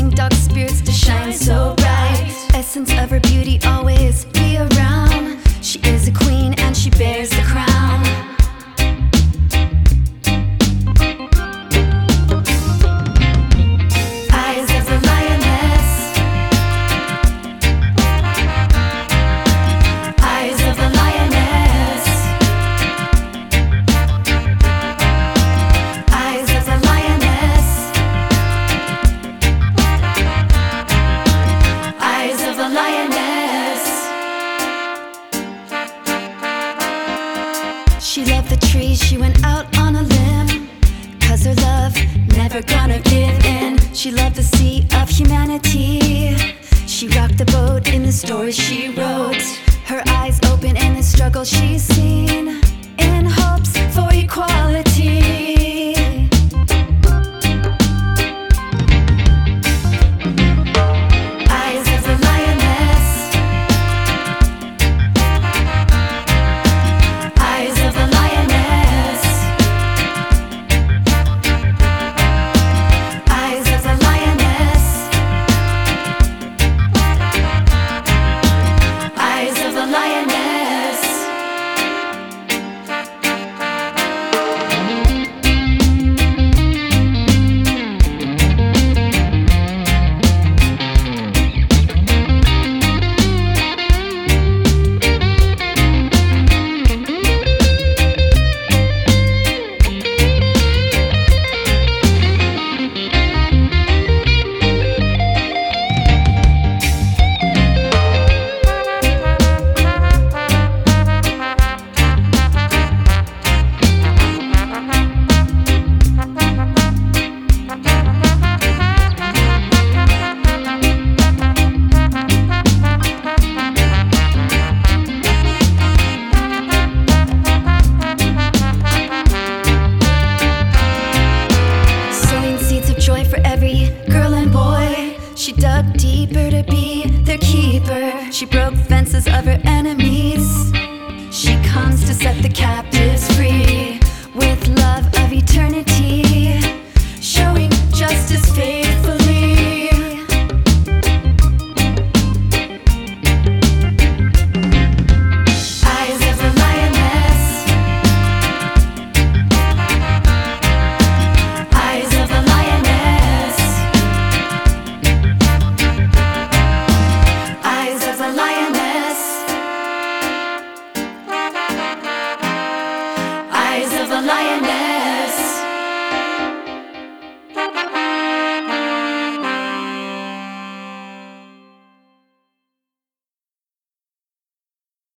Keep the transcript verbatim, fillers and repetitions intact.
causing dark spirits to shine so bright. Essence of her beauty always be around. She is a queen and she bears the crown. Eyes of the lioness. Eyes of the lioness. Eyes of the lioness. Eyes of the lioness. She loved the tree, she went out on a limb, 'cause her love never gonna give in. She loved the sea of humanity. She rocked the boat in the stories she wrote. Her eyes open in the struggle she's seen, in hopes for equality. Eyes of the lioness. Eyes of the lioness. Eyes of the lioness. Eyes of the lioness. Joy for every girl and boy. She dug deeper to be their keeper. She broke fences of her enemies. She comes to set the captives free, with love of eternity, showing justice faithfully. Eyes of the lioness. Eyes of the lioness. Eyes of the lioness. Eyes of the lioness.